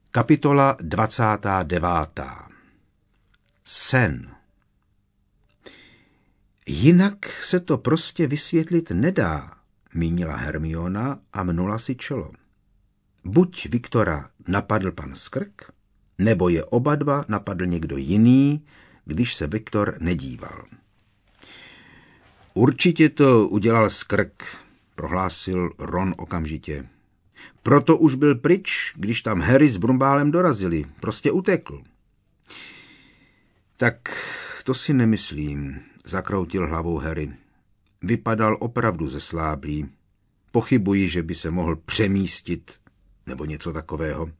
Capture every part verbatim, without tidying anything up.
Kapitola dvacátá devátá. Sen. Jinak se to prostě vysvětlit nedá, mínila Hermiona a mnula si čelo. Buď Viktora napadl pan Skrk, nebo je oba dva napadl někdo jiný, když se Viktor nedíval. Určitě to udělal Skrk, prohlásil Ron okamžitě. Proto už byl pryč, když tam Harry s Brumbálem dorazili. Prostě utekl. Tak to si nemyslím, zakroutil hlavou Harry. Vypadal opravdu zesláblý. Pochybuji, že by se mohl přemístit nebo něco takového.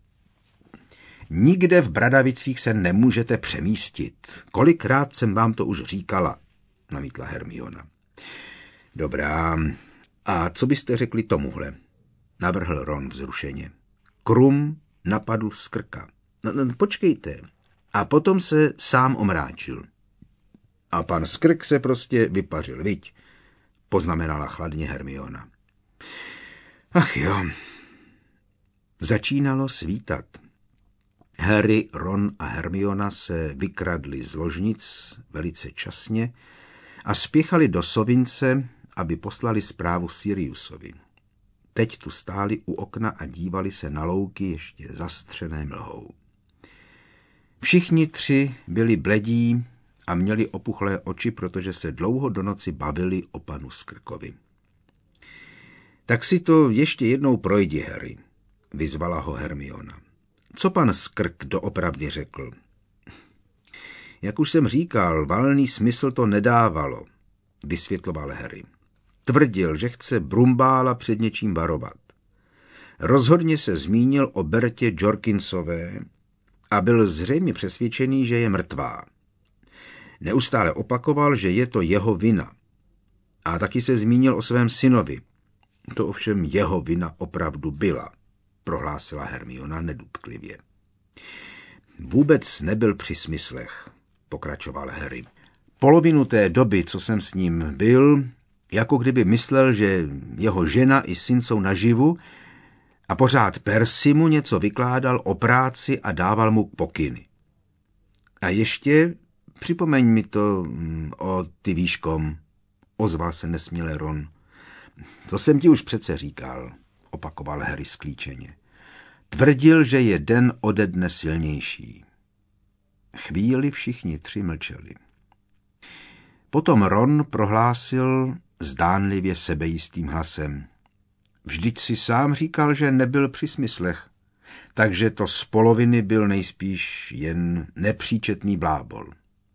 Nikde v Bradavicích se nemůžete přemístit. Kolikrát jsem vám to už říkala, namítla Hermiona. Dobrá, a co byste řekli tomuhle? Navrhl Ron vzrušeně. Krum napadl Skrka. No, no, počkejte. A potom se sám omráčil. A pan Skrk se prostě vypařil, viď? Poznamenala chladně Hermiona. Ach jo. Začínalo svítat. Harry, Ron a Hermiona se vykradli z ložnic velice časně a spěchali do Sovince, aby poslali zprávu Siriusovi. Teď tu stáli u okna a dívali se na louky ještě zastřené mlhou. Všichni tři byli bledí a měli opuchlé oči, protože se dlouho do noci bavili o panu Skrkovi. Tak si to ještě jednou projdi, Harry, vyzvala ho Hermiona. Co pan Skrk doopravdy řekl? Jak už jsem říkal, valný smysl to nedávalo, vysvětloval Harry. Tvrdil, že chce Brumbála před něčím varovat. Rozhodně se zmínil o Bertě Jorkinsové a byl zřejmě přesvědčený, že je mrtvá. Neustále opakoval, že je to jeho vina. A taky se zmínil o svém synovi. To ovšem jeho vina opravdu byla, prohlásila Hermiona nedutklivě. Vůbec nebyl při smyslech, pokračoval Harry. Polovinu té doby, co jsem s ním byl, jako kdyby myslel, že jeho žena i syn jsou naživu a pořád Percy mu něco vykládal o práci a dával mu pokyny. A ještě, připomeň mi to o ty víš kom, ozval se nesměle Ron. To jsem ti už přece říkal, opakoval Harry sklíčeně. Tvrdil, že je den ode dne silnější. Chvíli všichni tři mlčeli. Potom Ron prohlásil zdánlivě sebejistým hlasem. Vždyť si sám říkal, že nebyl při smyslech, takže to z poloviny byl nejspíš jen nepříčetný blábol.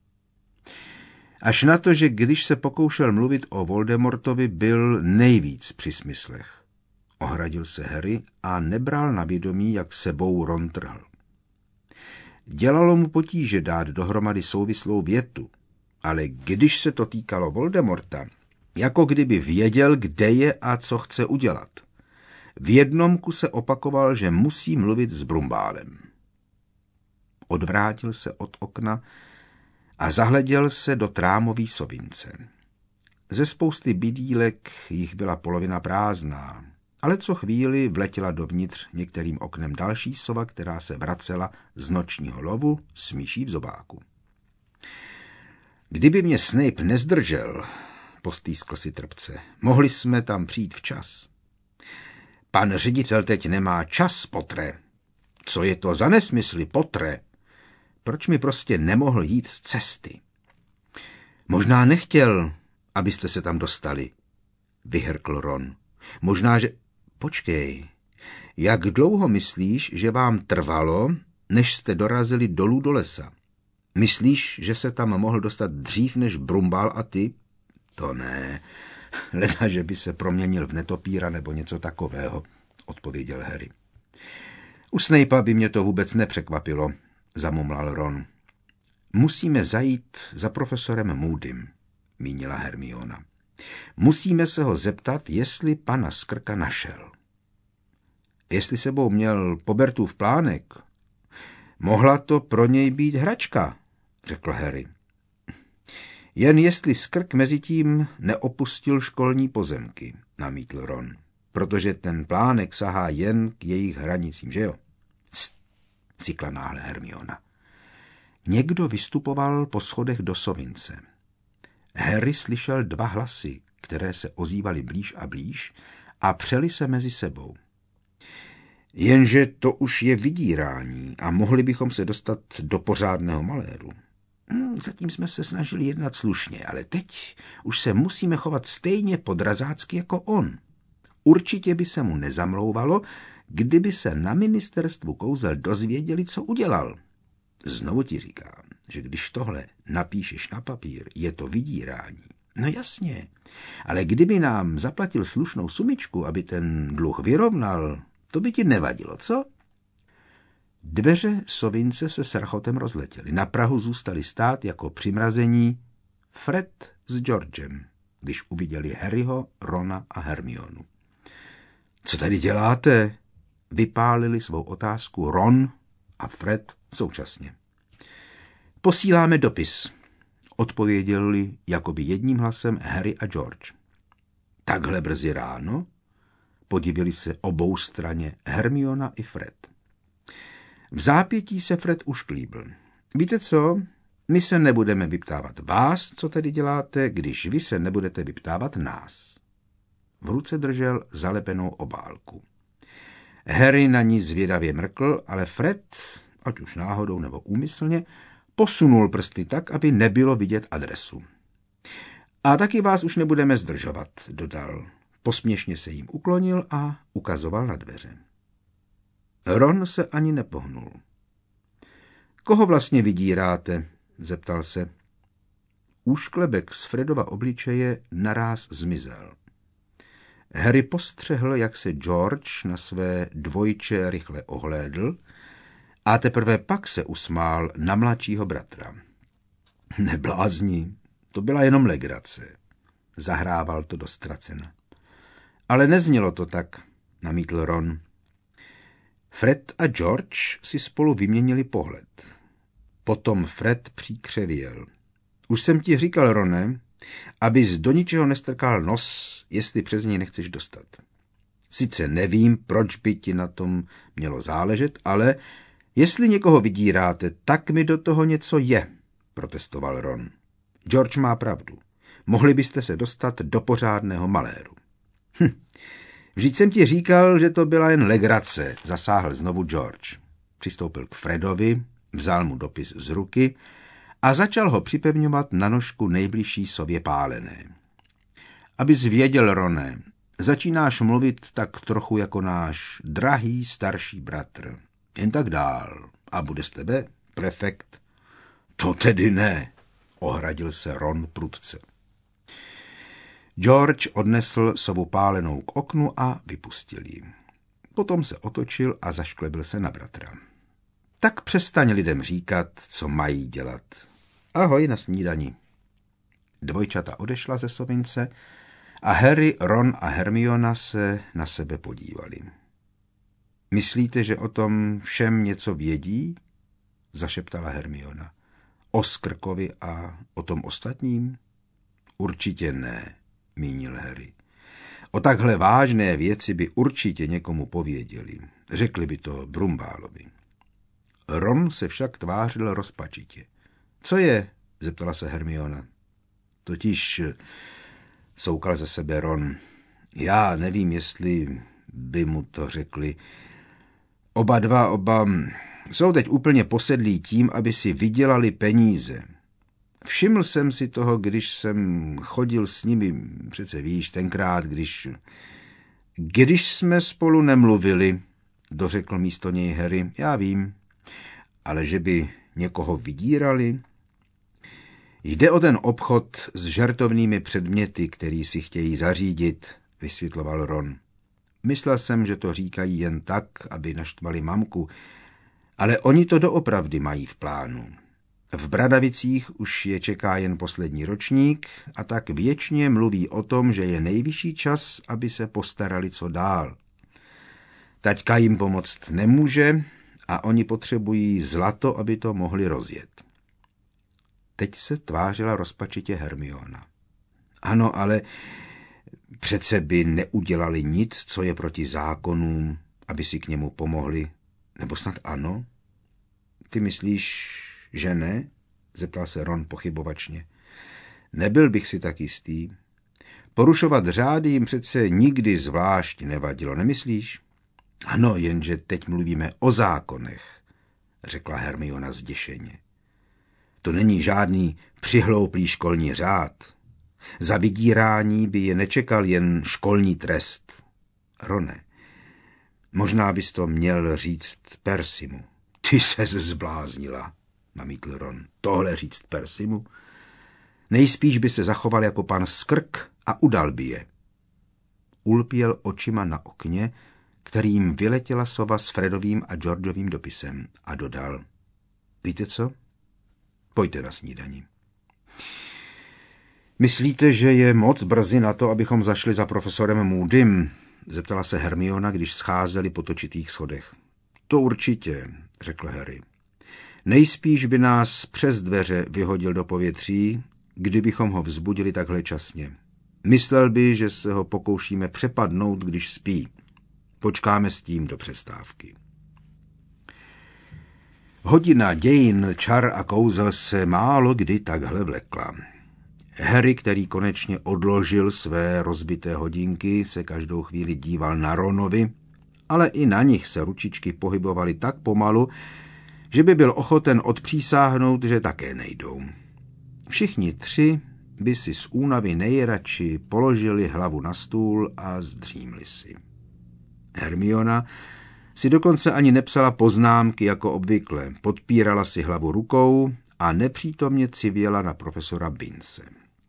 Až na to, že když se pokoušel mluvit o Voldemortovi, byl nejvíc při smyslech. Ohradil se Harry a nebral na vědomí, jak sebou Ron trhl. Dělalo mu potíže dát dohromady souvislou větu, ale když se to týkalo Voldemorta, jako kdyby věděl, kde je a co chce udělat. V jednom kuse opakoval, že musí mluvit s Brumbálem. Odvrátil se od okna a zahleděl se do trámový sovince. Ze spousty bydýlek jich byla polovina prázdná, ale co chvíli vletěla dovnitř některým oknem další sova, která se vracela z nočního lovu s myší v zobáku. Kdyby mě Snape nezdržel, postýskl si trpce, mohli jsme tam přijít včas. Pan ředitel teď nemá čas, Potre. Co je to za nesmysly, Potre? Proč mi prostě nemohl jít z cesty? Možná nechtěl, abyste se tam dostali, vyhrkl Ron. Možná, že... Počkej, jak dlouho myslíš, že vám trvalo, než jste dorazili dolů do lesa? Myslíš, že se tam mohl dostat dřív než Brumbál a ty? To ne, leda, že by se proměnil v netopíra nebo něco takového, odpověděl Harry. U Snape'a by mě to vůbec nepřekvapilo, zamumlal Ron. Musíme zajít za profesorem Moodym, mínila Hermiona. Musíme se ho zeptat, jestli pana Skrka našel. Jestli sebou měl Pobertův plánek, mohla to pro něj být hračka, řekl Harry. Jen jestli Skrk mezitím neopustil školní pozemky, namítl Ron, protože ten plánek sahá jen k jejich hranicím, že jo? cykla náhle Hermiona. Někdo vystupoval po schodech do sovince. Harry slyšel dva hlasy, které se ozývaly blíž a blíž a přeli se mezi sebou. Jenže to už je vydírání a mohli bychom se dostat do pořádného maléru. Hmm, zatím jsme se snažili jednat slušně, ale teď už se musíme chovat stejně podrazácky jako on. Určitě by se mu nezamlouvalo, kdyby se na ministerstvu kouzel dozvěděli, co udělal. Znovu ti říkám, že když tohle napíšeš na papír, je to vydírání. No jasně, ale kdyby nám zaplatil slušnou sumičku, aby ten dluh vyrovnal, to by ti nevadilo, co? Dveře sovince se s rchotem rozletěly. Na prahu zůstali stát jako přimrazení Fred s Georgem, když uviděli Harryho, Rona a Hermionu. Co tady děláte? Vypálili svou otázku Ron a Fred současně. Posíláme dopis, odpověděli jakoby jedním hlasem Harry a George. Takhle brzy ráno? Podivili se obou straně Hermiona i Fred. V zápětí se Fred už klíbl. Víte co? My se nebudeme vyptávat vás, co tady děláte, když vy se nebudete vyptávat nás. V ruce držel zalepenou obálku. Harry na ní zvědavě mrkl, ale Fred, ať už náhodou nebo úmyslně, posunul prsty tak, aby nebylo vidět adresu. A taky vás už nebudeme zdržovat, dodal. Posměšně se jim uklonil a ukazoval na dveře. Ron se ani nepohnul. Koho vlastně vydíráte? Zeptal se. Úšklebek z Fredova obličeje naráz zmizel. Harry postřehl, jak se George na své dvojče rychle ohlédl a teprve pak se usmál na mladšího bratra. Neblázni, to byla jenom legrace. Zahrával to do ztracena. Ale neznělo to tak, namítl Ron. Fred a George si spolu vyměnili pohled. Potom Fred příkřevěl. Už jsem ti říkal, Rone, abys do ničeho nestrkal nos, jestli přes něj nechceš dostat. Sice nevím, proč by ti na tom mělo záležet, ale jestli někoho vydíráte, tak mi do toho něco je, protestoval Ron. George má pravdu. Mohli byste se dostat do pořádného maléru. Hm. Vždyť jsem ti říkal, že to byla jen legrace, zasáhl znovu George. Přistoupil k Fredovi, vzal mu dopis z ruky a začal ho připevňovat na nožku nejbližší sobě pálené. Abys věděl, Roné, začínáš mluvit tak trochu jako náš drahý starší bratr. Jen tak dál. A bude z tebe prefekt? To tedy ne, ohradil se Ron prudce. George odnesl sovu pálenou k oknu a vypustil ji. Potom se otočil a zašklebil se na bratra. Tak přestaň lidem říkat, co mají dělat. Ahoj na snídani. Dvojčata odešla ze sovince a Harry, Ron a Hermiona se na sebe podívali. Myslíte, že o tom všem něco vědí? Zašeptala Hermiona. O Skrkovi a o tom ostatním? Určitě ne, mínil Harry. O takhle vážné věci by určitě někomu pověděli. Řekli by to Brumbálovi. Ron se však tvářil rozpačitě. Co je? Zeptala se Hermiona. Totiž soukal ze sebe Ron. Já nevím, jestli by mu to řekli. Oba dva, oba jsou teď úplně posedlí tím, aby si vydělali peníze. Všiml jsem si toho, když jsem chodil s nimi, přece víš, tenkrát, když... Když jsme spolu nemluvili, dořekl místo něj Harry, já vím, ale že by někoho vydírali... Jde o ten obchod s žertovnými předměty, který si chtějí zařídit, vysvětloval Ron. Myslel jsem, že to říkají jen tak, aby naštvali mamku, ale oni to doopravdy mají v plánu. V Bradavicích už je čeká jen poslední ročník a tak věčně mluví o tom, že je nejvyšší čas, aby se postarali co dál. Taťka jim pomoct nemůže a oni potřebují zlato, aby to mohli rozjet. Teď se tvářila rozpačitě Hermiona. Ano, ale přece by neudělali nic, co je proti zákonům, aby si k němu pomohli. Nebo snad ano? Ty myslíš, že ne? Zeptal se Ron pochybovačně. Nebyl bych si tak jistý. Porušovat řády jim přece nikdy zvlášť nevadilo, nemyslíš? Ano, jenže teď mluvíme o zákonech, řekla Hermiona zděšeně. To není žádný přihlouplý školní řád. Za vydírání by je nečekal jen školní trest. Rone, možná bys to měl říct Persimu. Ty ses zbláznila, namítl Ron. Tohle říct Persimu? Nejspíš by se zachoval jako pan Skrk a udal by je. Ulpěl očima na okně, kterým vyletěla sova s Fredovým a Georgeovým dopisem a dodal. Víte co? Pojďte na snídani. Myslíte, že je moc brzy na to, abychom zašli za profesorem Moodym? Zeptala se Hermiona, když scházeli po točitých schodech. To určitě, řekl Harry. Nejspíš by nás přes dveře vyhodil do povětří, kdybychom ho vzbudili takhle časně. Myslel by, že se ho pokoušíme přepadnout, když spí. Počkáme s tím do přestávky. Hodina dějin, čar a kouzel se málo kdy takhle vlekla. Harry, který konečně odložil své rozbité hodinky, se každou chvíli díval na Ronovi, ale i na nich se ručičky pohybovaly tak pomalu, že by byl ochoten odpřísáhnout, že také nejdou. Všichni tři by si z únavy nejradši položili hlavu na stůl a zdřímli si. Hermiona si dokonce ani nepsala poznámky jako obvykle, podpírala si hlavu rukou a nepřítomně civěla na profesora Binse.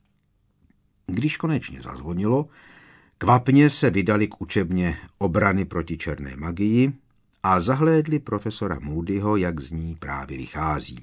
Když konečně zazvonilo, kvapně se vydali k učebně obrany proti černé magii a zahlédli profesora Moodyho, jak z ní právě vychází.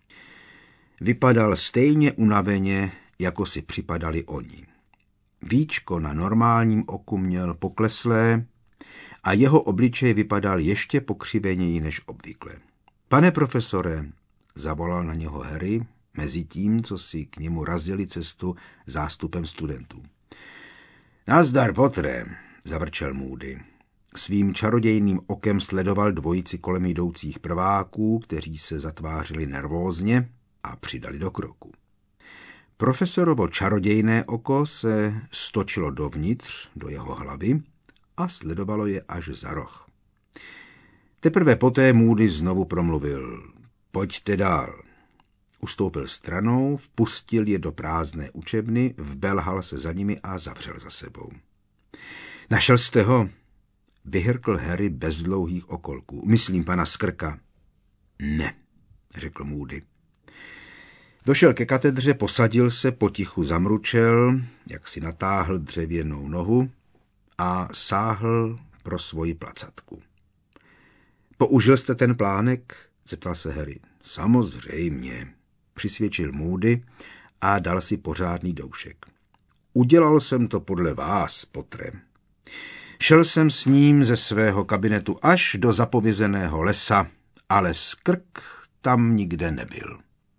Vypadal stejně unaveně, jako si připadali oni. Víčko na normálním oku měl pokleslé a jeho obličej vypadal ještě pokřiveněji než obvykle. Pane profesore, zavolal na něho Harry, mezi tím, co si k němu razili cestu zástupem studentů. Nazdar, Pottere, zavrčel Moody. Svým čarodějným okem sledoval dvojici kolem jdoucích prváků, kteří se zatvářili nervózně a přidali do kroku. Profesorovo čarodějné oko se stočilo dovnitř, do jeho hlavy a sledovalo je až za roh. Teprve poté Moody znovu promluvil. Pojďte dál. Ustoupil stranou, vpustil je do prázdné učebny, vbelhal se za nimi a zavřel za sebou. Našel jste ho? Vyhrkl Harry bez dlouhých okolků. Myslím pana Skrka. Ne, řekl Moody. Došel ke katedře, posadil se, potichu zamručel, jak si natáhl dřevěnou nohu a sáhl pro svoji placatku. Použil jste ten plánek? Zeptal se Harry. Samozřejmě, přisvědčil Moody a dal si pořádný doušek. Udělal jsem to podle vás, Pottere. Šel jsem s ním ze svého kabinetu až do zapovězeného lesa, ale Skrk tam nikde nebyl.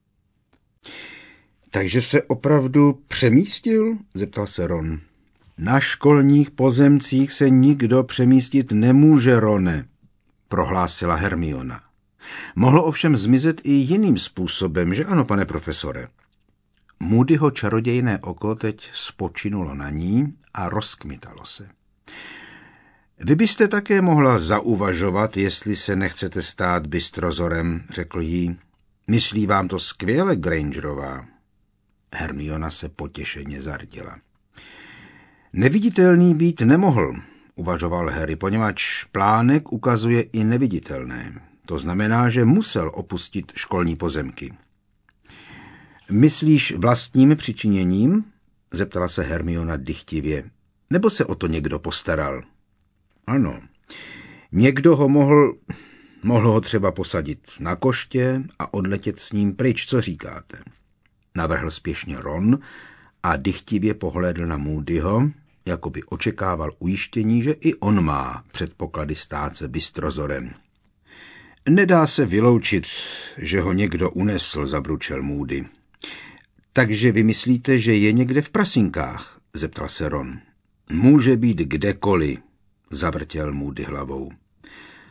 Takže se opravdu přemístil? Zeptal se Ron. Na školních pozemcích se nikdo přemístit nemůže, Rone, prohlásila Hermiona. Mohlo ovšem zmizet i jiným způsobem, že ano, pane profesore? Moodyho čarodějné oko teď spočinulo na ní a rozkmitalo se. Vy byste také mohla zauvažovat, jestli se nechcete stát bystrozorem, řekl jí. Myslí vám to skvěle, Grangerová? Hermiona se potěšeně zardila. Neviditelný být nemohl, uvažoval Harry, poněvadž plánek ukazuje i neviditelné. To znamená, že musel opustit školní pozemky. Myslíš vlastním přičiněním? Zeptala se Hermiona dychtivě. Nebo se o to někdo postaral? Ano. Někdo ho mohl... Mohl ho třeba posadit na koště a odletět s ním pryč, co říkáte? Navrhl spěšně Ron a dychtivě pohlédl na Moodyho, jako by očekával ujištění, že i on má předpoklady stát se bystrozorem. Nedá se vyloučit, že ho někdo unesl, zabručel Moody. Takže vy myslíte, že je někde v prasinkách? Zeptal se Ron. Může být kdekoliv, zavrtěl Moody hlavou.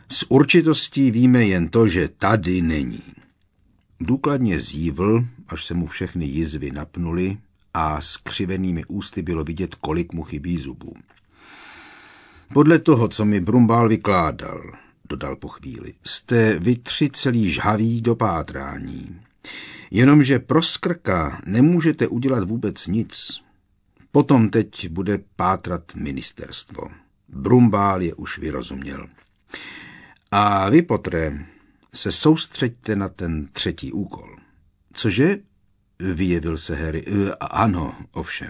S určitostí víme jen to, že tady není. Důkladně zívl, až se mu všechny jizvy napnuly a s křivenými ústy bylo vidět, kolik mu chybí zubů. Podle toho, co mi Brumbál vykládal, dodal po chvíli, jste vy tři celý žhaví do pátrání. Jenomže pro Skrka nemůžete udělat vůbec nic. Potom teď bude pátrat ministerstvo. Brumbál je už vyrozuměl. A vy, Potre, se soustřeďte na ten třetí úkol. Cože? Vyjevil se Harry. E, ano, ovšem.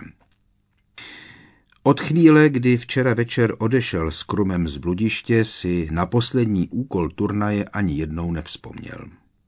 Od chvíle, kdy včera večer odešel s Krumem z bludiště, si na poslední úkol turnaje ani jednou nevzpomněl.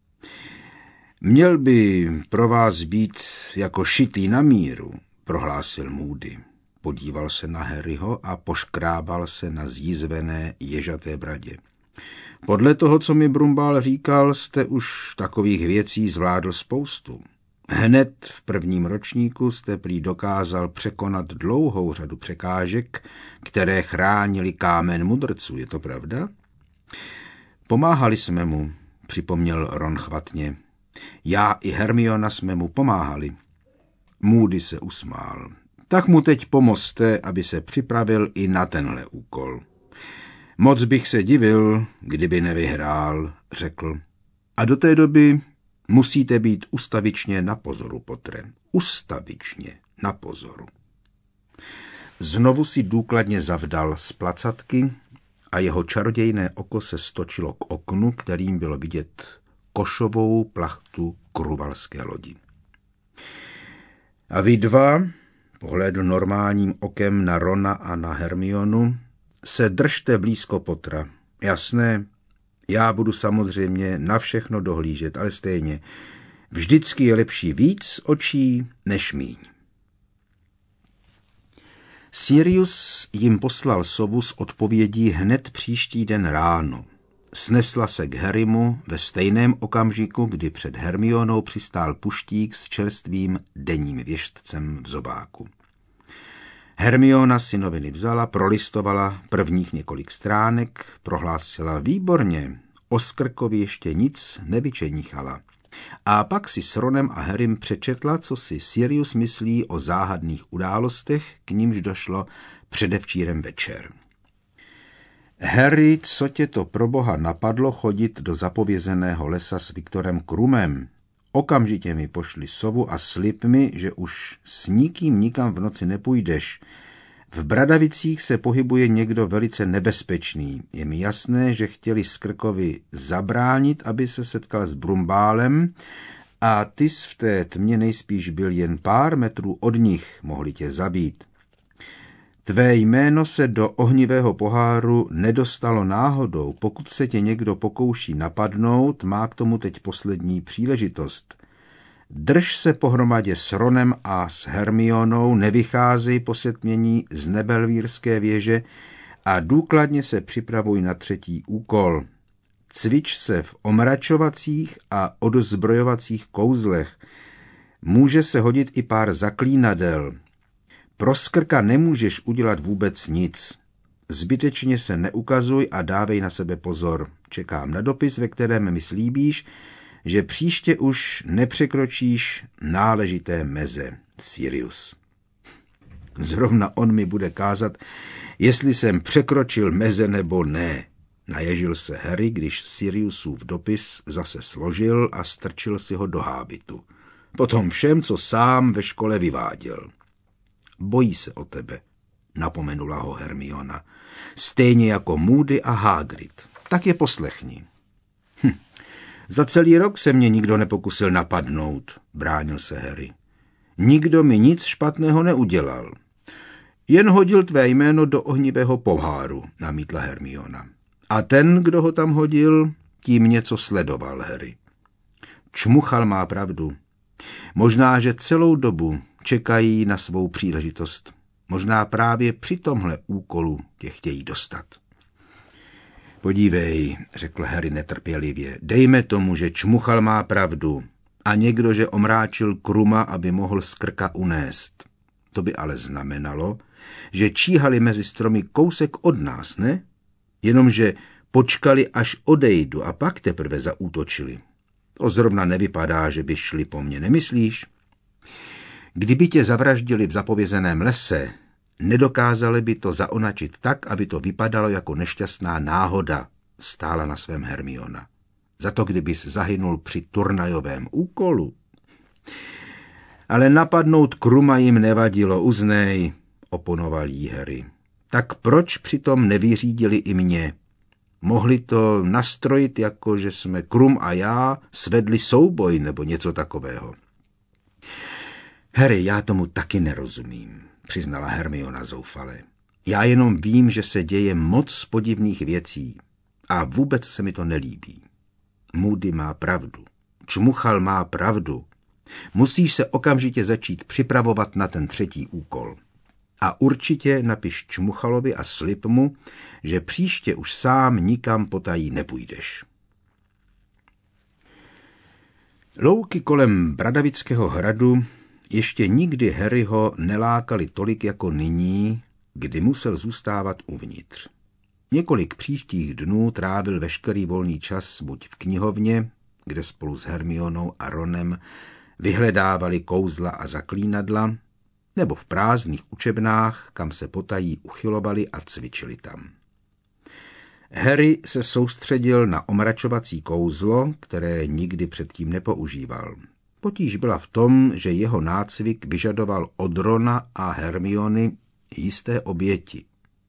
Měl by pro vás být jako šitý na míru, prohlásil Moody. Podíval se na Harryho a poškrábal se na zjízvené ježaté bradě. Podle toho, co mi Brumbál říkal, jste už takových věcí zvládl spoustu. Hned v prvním ročníku jste prý dokázal překonat dlouhou řadu překážek, které chránili kámen mudrců, je to pravda? Pomáhali jsme mu, připomněl Ron chvatně. Já i Hermiona jsme mu pomáhali. Moody se usmál. Tak mu teď pomozte, aby se připravil i na tenhle úkol. Moc bych se divil, kdyby nevyhrál, řekl. A do té doby musíte být ustavičně na pozoru, Potre. Ustavičně na pozoru. Znovu si důkladně zavdal z placatky a jeho čarodějné oko se stočilo k oknu, kterým bylo vidět košovou plachtu kruvalské lodi. A vy dva, pohlédl normálním okem na Rona a na Hermionu, se držte blízko Potra. Jasné, já budu samozřejmě na všechno dohlížet, ale stejně, vždycky je lepší víc očí než míň. Sirius jim poslal sovu s odpovědí hned příští den ráno. Snesla se k Harrymu ve stejném okamžiku, kdy před Hermionou přistál puštík s čerstvým denním věštcem v zobáku. Hermiona si noviny vzala, prolistovala prvních několik stránek, prohlásila výborně, o Skrkovi ještě nic nevyčenichala. A pak si s Ronem a Harrym přečetla, co si Sirius myslí o záhadných událostech, k nímž došlo předevčírem večer. Harry, co tě to pro boha napadlo chodit do zapovězeného lesa s Viktorem Krumem? Okamžitě mi pošli sovu a slib mi, že už s nikým nikam v noci nepůjdeš. V Bradavicích se pohybuje někdo velice nebezpečný. Je mi jasné, že chtěli Skrkovi zabránit, aby se setkal s Brumbálem, a ty jsi v té tmě nejspíš byl jen pár metrů od nich, mohli tě zabít. Tvé jméno se do ohnivého poháru nedostalo náhodou. Pokud se tě někdo pokouší napadnout, má k tomu teď poslední příležitost. Drž se pohromadě s Ronem a s Hermionou, nevycházej po setmění z Nebelvírské věže a důkladně se připravuj na třetí úkol. Cvič se v omračovacích a odzbrojovacích kouzlech. Může se hodit i pár zaklínadel. Pro Skrka nemůžeš udělat vůbec nic. Zbytečně se neukazuj a dávej na sebe pozor. Čekám na dopis, ve kterém mi slíbíš, že příště už nepřekročíš náležité meze. Sirius. Zrovna on mi bude kázat, jestli jsem překročil meze nebo ne. Naježil se Harry, když Siriusův dopis zase složil a strčil si ho do hábitu. Potom všem, co sám ve škole vyváděl. Bojí se o tebe, napomenula ho Hermiona. Stejně jako Moody a Hagrid. Tak je poslechni. Hm. Za celý rok se mě nikdo nepokusil napadnout, bránil se Harry. Nikdo mi nic špatného neudělal. Jen hodil tvé jméno do ohnivého poháru, namítla Hermiona. A ten, kdo ho tam hodil, tím něco sledoval, Harry. Čmuchal má pravdu. Možná, že celou dobu čekají na svou příležitost. Možná právě při tomhle úkolu tě chtějí dostat. Podívej, řekl Harry netrpělivě, dejme tomu, že Čmuchal má pravdu a někdo, že omráčil Kruma, aby mohl Skrka unést. To by ale znamenalo, že číhali mezi stromy kousek od nás, ne? Jenomže Počkali, až odejdu a pak teprve zaútočili. To zrovna nevypadá, že by šli po mně, nemyslíš? Kdyby tě zavraždili v zapovězeném lese, nedokázali by to zaonačit tak, aby to vypadalo jako nešťastná náhoda, stála na svém Hermiona. Za to, kdybys zahynul při turnajovém úkolu. Ale napadnout Kruma jim nevadilo, uznej, oponoval jí Harry. Tak proč přitom nevyřídili i mě? Mohli to nastrojit, jako že jsme Krum a já svedli souboj nebo něco takového. Harry, já tomu taky nerozumím, přiznala Hermiona zoufale. Já jenom vím, že se děje moc podivných věcí a vůbec se mi to nelíbí. Moody má pravdu. Čmuchal má pravdu. Musíš se okamžitě začít připravovat na ten třetí úkol. A určitě napiš Čmuchalovi a slib mu, že příště už sám nikam potají nepůjdeš. Louky kolem Bradavického hradu ještě nikdy Harryho nelákali tolik jako nyní, kdy musel zůstávat uvnitř. Několik příštích dnů trávil veškerý volný čas buď v knihovně, kde spolu s Hermionou a Ronem vyhledávali kouzla a zaklínadla, nebo v prázdných učebnách, kam se potají uchylovali a cvičili tam. Harry se soustředil na omračovací kouzlo, které nikdy předtím nepoužíval. Potíž byla v tom, že jeho nácvik vyžadoval od Rona a Hermiony jisté oběti.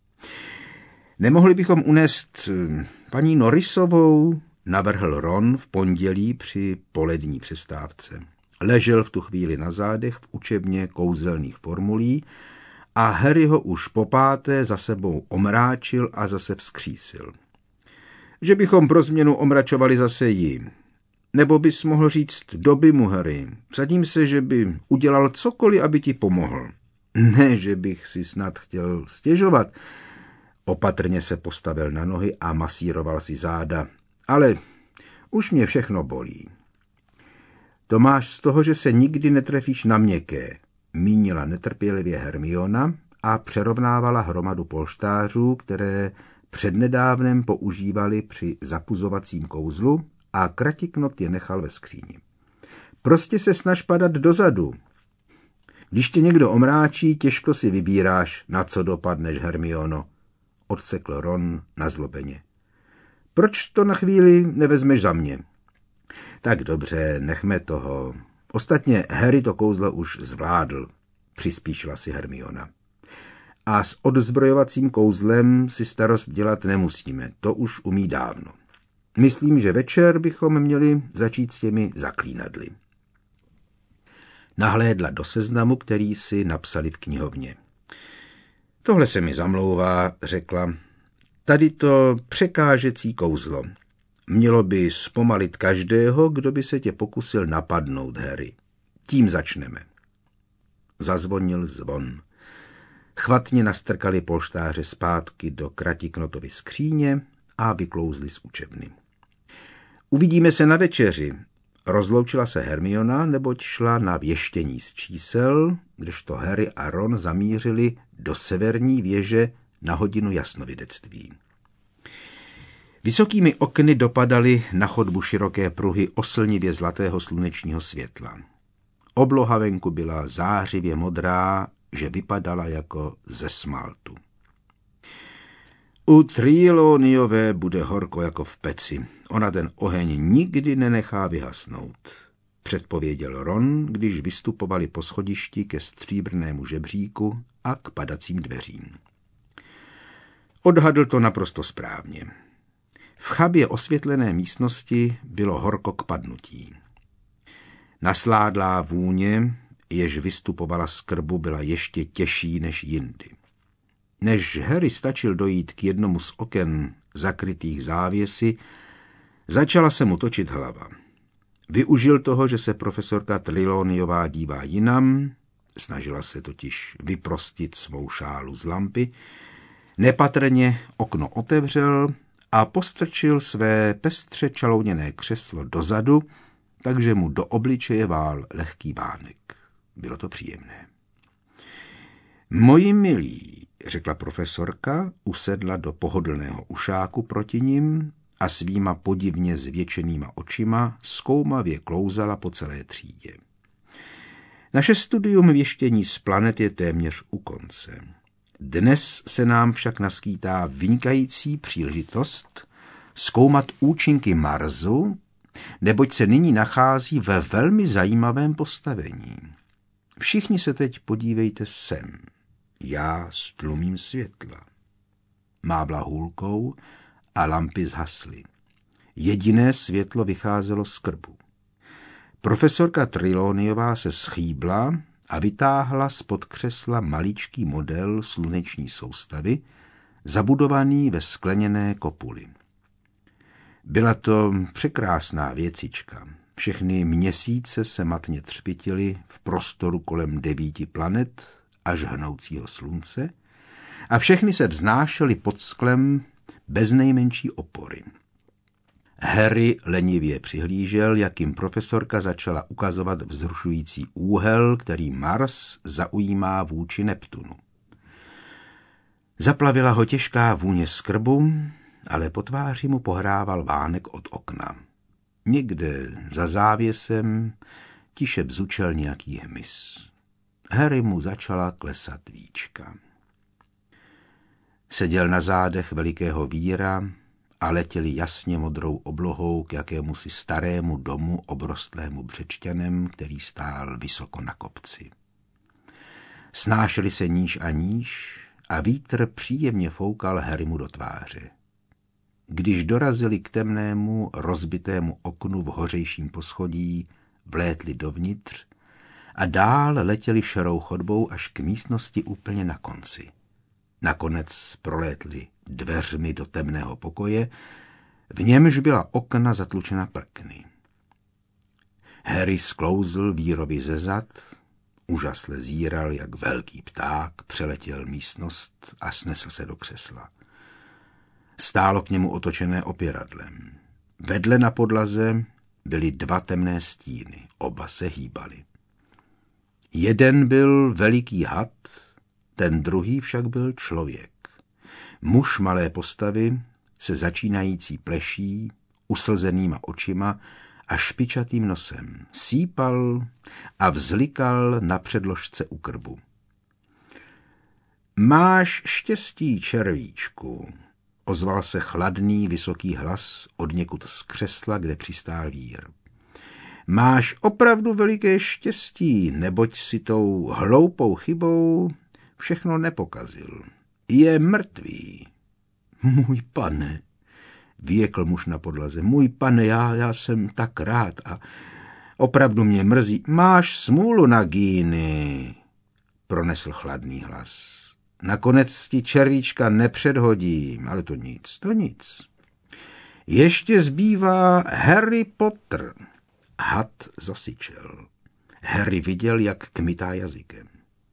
Nemohli bychom unést paní Norrisovou, navrhl Ron v pondělí při polední přestávce. Ležel v tu chvíli na zádech v učebně kouzelných formulí a Harry ho už popáté za sebou omráčil a zase vzkřísil. Že bychom pro změnu omračovali zase jí. Nebo bys mohl říct doby mu, Harry. Vsadím se, že by udělal cokoliv, aby ti pomohl. Ne, že bych si snad chtěl stěžovat. Opatrně se postavil na nohy a masíroval si záda. Ale už mě všechno bolí. To máš z toho, že se nikdy netrefíš na měkké, mínila netrpělivě Hermiona a přerovnávala hromadu polštářů, které přednedávnem používali při zapuzovacím kouzlu a Kratiknot je nechal ve skříni. Prostě se snaž padat dozadu. Když tě někdo omráčí, těžko si vybíráš, na co dopadneš, Hermiono, odsekl Ron nazlobeně. Proč to na chvíli nevezmeš za mě? Tak dobře, nechme toho. Ostatně Harry to kouzlo už zvládl, přispíšila si Hermiona. A s odzbrojovacím kouzlem si starost dělat nemusíme, to už umí dávno. Myslím, že večer bychom měli začít s těmi zaklínadly. Nahlédla do seznamu, který si napsali v knihovně. Tohle se mi zamlouvá, řekla. Tady to překážecí kouzlo. Mělo by zpomalit každého, kdo by se tě pokusil napadnout, Harry. Tím začneme. Zazvonil zvon. Chvatně nastrkali polštáře zpátky do Kratiknotovy skříně a vyklouzli z učebny. Uvidíme se na večeři. Rozloučila se Hermiona, neboť šla na věštění z čísel, kdežto Harry a Ron zamířili do severní věže na hodinu jasnovidectví. Vysokými okny dopadaly na chodbu široké pruhy oslnivě zlatého slunečního světla. Obloha venku byla zářivě modrá, že vypadala jako ze smaltu. U Trelawneyové bude horko jako v peci. Ona ten oheň nikdy nenechá vyhasnout, předpověděl Ron, když vystupovali po schodišti ke stříbrnému žebříku a k padacím dveřím. Odhadl to naprosto správně. V chabě osvětlené místnosti bylo horko k padnutí. Nasládlá vůně, jež vystupovala z krbu, byla ještě těžší než jindy. Než Harry stačil dojít k jednomu z oken zakrytých závěsy, začala se mu točit hlava. Využil toho, že se profesorka Trelawneyová dívá jinam, snažila se totiž vyprostit svou šálu z lampy, nepatrně okno otevřel a postrčil své pestře čalouněné křeslo dozadu, takže mu do obličeje vál lehký vánek. Bylo to příjemné. Moji milí, řekla profesorka, usedla do pohodlného ušáku proti nim a svýma podivně zvětšenýma očima zkoumavě klouzala po celé třídě. Naše studium věštění z planet je téměř u konce. Dnes se nám však naskýtá vynikající příležitost zkoumat účinky Marsu, neboť se nyní nachází ve velmi zajímavém postavení. Všichni se teď podívejte sem. Já stlumím světla. Mábla hůlkou a lampy zhasly. Jediné světlo vycházelo z krbu. Profesorka Trelawneyová se schýbla a vytáhla spod křesla maličký model sluneční soustavy, zabudovaný ve skleněné kopuli. Byla to překrásná věcička. Všechny měsíce se matně třpitily v prostoru kolem devíti planet až hnoucího slunce a všechny se vznášely pod sklem bez nejmenší opory. Harry lenivě přihlížel, jak jim profesorka začala ukazovat vzrušující úhel, který Mars zaujímá vůči Neptunu. Zaplavila ho těžká vůně skrbu, ale po tváři mu pohrával vánek od okna. Někde za závěsem tiše bzučel nějaký hmyz. Harry mu začala klesat víčka. Seděl na zádech velikého víra a letěli jasně modrou oblohou k jakémusi starému domu obrostlému břečťanem, který stál vysoko na kopci. Snášeli se níž a níž a vítr příjemně foukal Harrymu do tváře. Když dorazili k temnému, rozbitému oknu v hořejším poschodí, vlétli dovnitř a dál letěli širou chodbou až k místnosti úplně na konci. Nakonec prolétli dveřmi do temného pokoje, v němž byla okna zatlučena prkny. Harry sklouzl vírovi ze zad, úžasle zíral, jak velký pták přeletěl místnost a snesl se do křesla. Stálo k němu otočené opěradlem. Vedle na podlaze byly dva temné stíny, oba se hýbaly. Jeden byl veliký had, ten druhý však byl člověk. Muž malé postavy se začínající pleší, uslzenýma očima a špičatým nosem. Sípal a vzlikal na předložce u krbu. Máš štěstí, červíčku, ozval se chladný, vysoký hlas odněkud z křesla, kde přistál vír. Máš opravdu veliké štěstí, neboť si tou hloupou chybou všechno nepokazil. Je mrtvý. Můj pane, vyjekl muž na podlaze, můj pane, já, já jsem tak rád a opravdu mě mrzí. Máš smůlu, Nagini, pronesl chladný hlas. Nakonec ti červíčka nepředhodím, ale to nic, to nic. Ještě zbývá Harry Potter. Had zasyčel. Harry viděl, jak kmitá jazykem.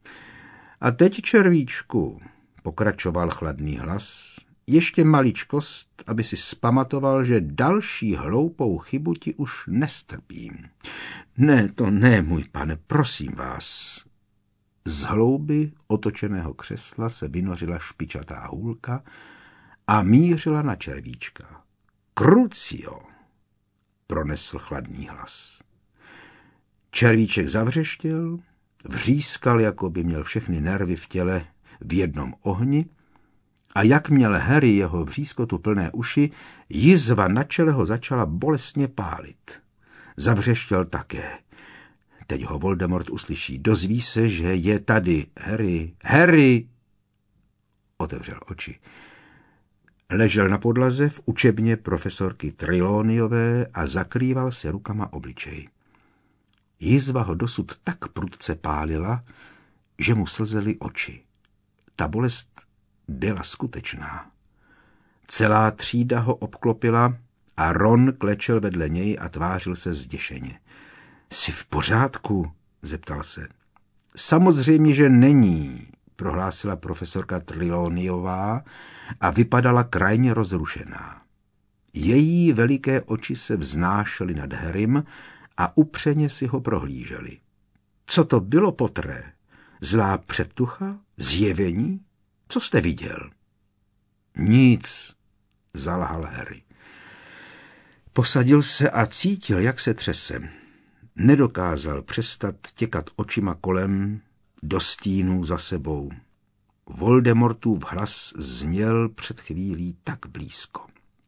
A teď, červíčku, pokračoval chladný hlas, ještě maličkost, aby si zpamatoval, že další hloupou chybu ti už nestrpím. Ne, to ne, můj pane, prosím vás. Z hlouby otočeného křesla se vynořila špičatá hůlka a mířila na červíčka. Crucio, pronesl chladný hlas. Červíček zavřeštěl, vřískal, jako by měl všechny nervy v těle v jednom ohni, a jak měl Harry jeho vřískotu plné uši, jizva na čele ho začala bolestně pálit. Zavřeštěl také. Teď ho Voldemort uslyší. Dozví se, že je tady. Harry, Harry! Otevřel oči. Ležel na podlaze v učebně profesorky Trelawneyové a zakrýval se rukama obličej. Jizva ho dosud tak prudce pálila, že mu slzely oči. Ta bolest byla skutečná. Celá třída ho obklopila a Ron klečel vedle něj a tvářil se zděšeně. Jsi v pořádku? Zeptal se. Samozřejmě, že není, prohlásila profesorka Trelawneyová a vypadala krajně rozrušená. Její veliké oči se vznášely nad Harrym a upřeně si ho prohlíželi. Co to bylo, Pottere? Zlá předtucha? Zjevení? Co jste viděl? Nic, zalhal Harry. Posadil se a cítil, jak se třese. Nedokázal přestat těkat očima kolem, do stínů za sebou. Voldemortův hlas zněl před chvílí tak blízko.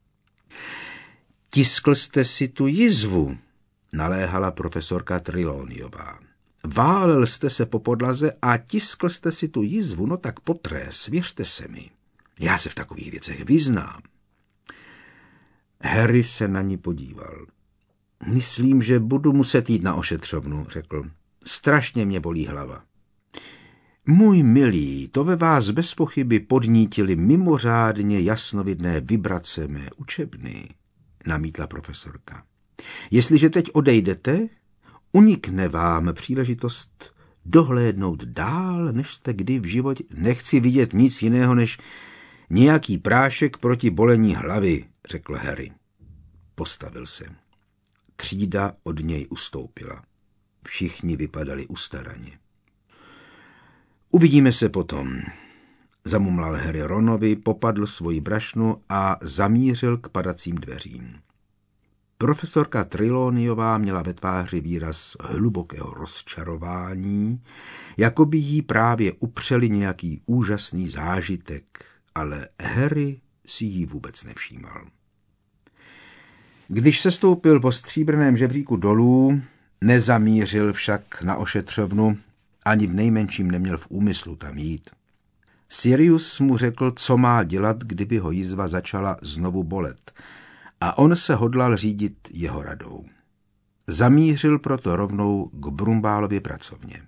Tiskl jste si tu jizvu, naléhala profesorka Trelawneyová. Válel jste se po podlaze a tiskl jste si tu jizvu, no tak potrés, věřte se mi. Já se v takových věcech vyznám. Harry se na ní podíval. Myslím, že budu muset jít na ošetřovnu, řekl. Strašně mě bolí hlava. Můj milý, to ve vás bez pochyby podnítili mimořádně jasnovidné vibrace mé učebny, namítla profesorka. Jestliže teď odejdete, unikne vám příležitost dohlédnout dál, než jste kdy v životě. Nechci vidět nic jiného, než nějaký prášek proti bolení hlavy, řekl Harry. Postavil se. Třída od něj ustoupila. Všichni vypadali ustaraně. Uvidíme se potom, zamumlal Harry Ronovi, popadl svoji brašnu a zamířil k padacím dveřím. Profesorka Trelawneyová měla ve tváři výraz hlubokého rozčarování, jako by jí právě upřeli nějaký úžasný zážitek, ale Harry si jí vůbec nevšímal. Když se stoupil po stříbrném žebříku dolů, nezamířil však na ošetřovnu, ani v nejmenším neměl v úmyslu tam jít. Sirius mu řekl, co má dělat, kdyby ho jizva začala znovu bolet, a on se hodlal řídit jeho radou. Zamířil proto rovnou k Brumbálově pracovně.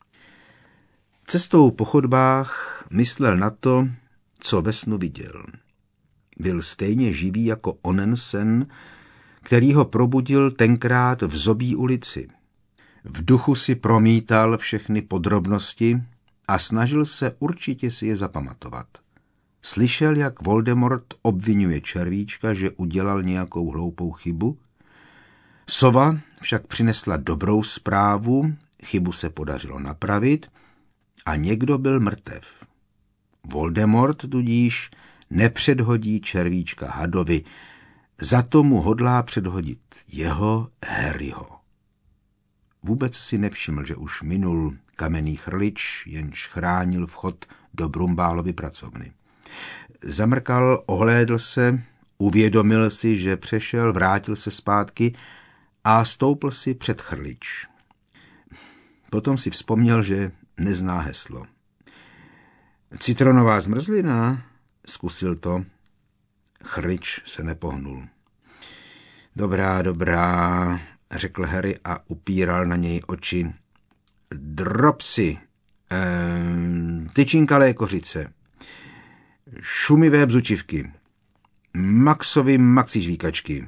Cestou po chodbách myslel na to, co ve snu viděl. Byl stejně živý jako onen sen, který ho probudil tenkrát v Zobí ulici. V duchu si promítal všechny podrobnosti a snažil se určitě si je zapamatovat. Slyšel, jak Voldemort obvinuje červíčka, že udělal nějakou hloupou chybu. Sova však přinesla dobrou zprávu, chybu se podařilo napravit a někdo byl mrtev. Voldemort tudíž nepředhodí červíčka hadovi, za to mu hodlá předhodit jeho Harryho. Vůbec si nevšiml, že už minul kamenný chrlič, jenž chránil vchod do Brumbálovy pracovny. Zamrkal, ohlédl se, uvědomil si, že přešel, vrátil se zpátky a stoupl si před chrlič. Potom si vzpomněl, že nezná heslo. Citronová zmrzlina? Zkusil to. Chrlič se nepohnul. Dobrá, dobrá, řekl Harry a upíral na něj oči. Dropsy, ehm, tyčinkalé kořice, šumivé bzučivky, Maxovi maxi žvíkačky,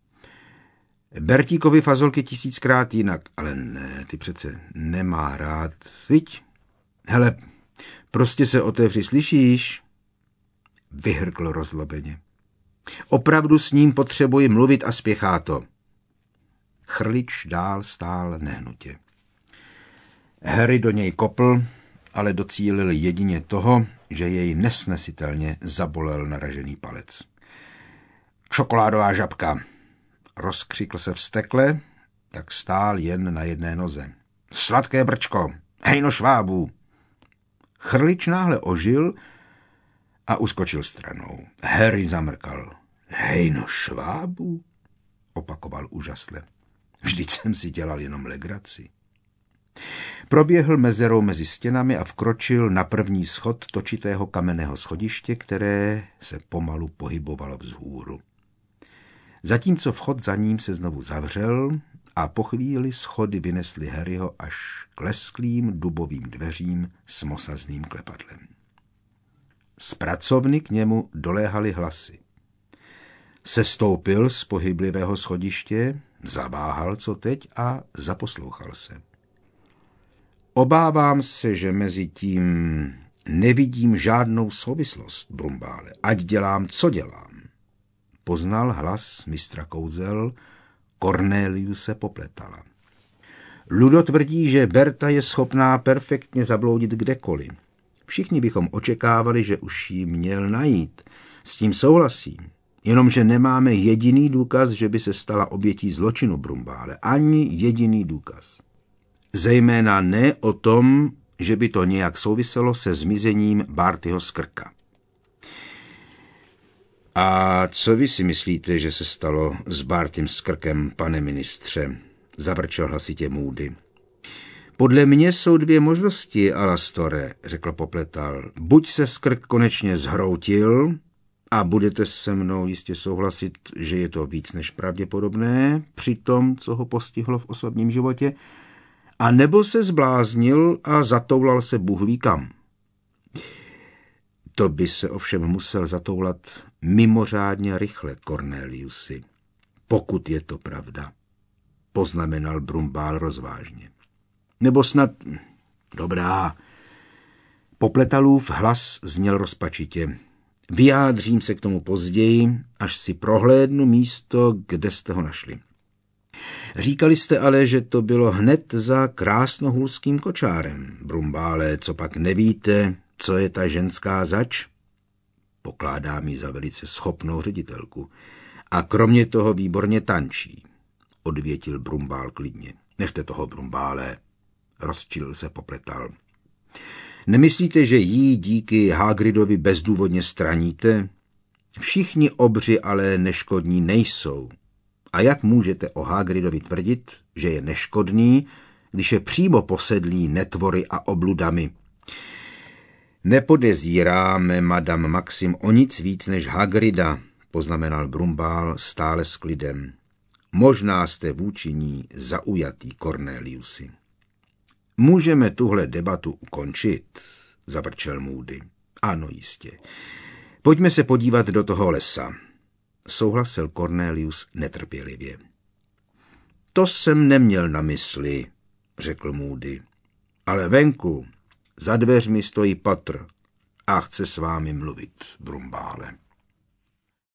Bertíkovi fazolky tisíckrát jinak, ale ne, ty přece nemá rád, viď? Hele, prostě se otevři, slyšíš? Vyhrkl rozlobeně. Opravdu s ním potřebuji mluvit a spěchá to. Chrlič dál stál nehnutě. Harry do něj kopl, ale docílil jedině toho, že jej nesnesitelně zabolel naražený palec. Čokoládová žabka! Rozkřikl se vztekle, tak stál jen na jedné noze. Sladké brčko! Hejno švábů! Chrlič náhle ožil a uskočil stranou. Harry zamrkal. Hejno švábů? Opakoval úžasle. Vždyť jsem si dělal jenom legraci. Proběhl mezerou mezi stěnami a vkročil na první schod točitého kamenného schodiště, které se pomalu pohybovalo vzhůru. Zatímco vchod za ním se znovu zavřel a po chvíli schody vynesly Harryho až k lesklým dubovým dveřím s mosazným klepadlem. Z pracovny k němu doléhaly hlasy. Sestoupil z pohyblivého schodiště, zaváhal co teď a zaposlouchal se. Obávám se, že mezi tím nevidím žádnou souvislost, Brumbále, ať dělám, co dělám. Poznal hlas mistra kouzel, Corneliuse Popletala. Ludo tvrdí, že Berta je schopná perfektně zabloudit kdekoliv. Všichni bychom očekávali, že už ji měl najít. S tím souhlasím. Jenomže nemáme jediný důkaz, že by se stala obětí zločinu Brumbále. Ani jediný důkaz. Zejména ne o tom, že by to nějak souviselo se zmizením Bartyho z Krka. A co vy si myslíte, že se stalo s Bartym z Krkem, pane ministře? Zavrčel hlasitě Moody. Podle mě jsou dvě možnosti, Alastore, řekl Popletal. Buď se Skrk konečně zhroutil, a budete se mnou jistě souhlasit, že je to víc než pravděpodobné při tom, co ho postihlo v osobním životě, a nebo se zbláznil a zatoulal se Bůh ví kam. To by se ovšem musel zatoulat mimořádně rychle, Corneliusi, pokud je to pravda, poznamenal Brumbál rozvážně. Nebo snad... Dobrá. Popletalův hlas zněl rozpačitě. Vyjádřím se k tomu později, až si prohlédnu místo, kde jste ho našli. Říkali jste ale, že to bylo hned za krásnohulským kočárem. Brumbále, co pak nevíte, co je ta ženská zač? Pokládám ji za velice schopnou ředitelku. A kromě toho výborně tančí, odvětil Brumbál klidně. Nechte toho, Brumbále, rozčilil se Popletal. Nemyslíte, že jí díky Hagridovi bezdůvodně straníte? Všichni obři ale neškodní nejsou. A jak můžete o Hagridovi tvrdit, že je neškodný, když je přímo posedlý netvory a obludami? Nepodezíráme madam Maxim o nic víc než Hagrida, poznamenal Brumbál stále s klidem. Možná jste vůči ní zaujatý, Corneliusi. Můžeme tuhle debatu ukončit, zavrčel Moody. Ano, jistě. Pojďme se podívat do toho lesa, souhlasil Cornelius netrpělivě. To jsem neměl na mysli, řekl Moody. Ale venku, za dveřmi stojí Patr a chce s vámi mluvit, Brumbále.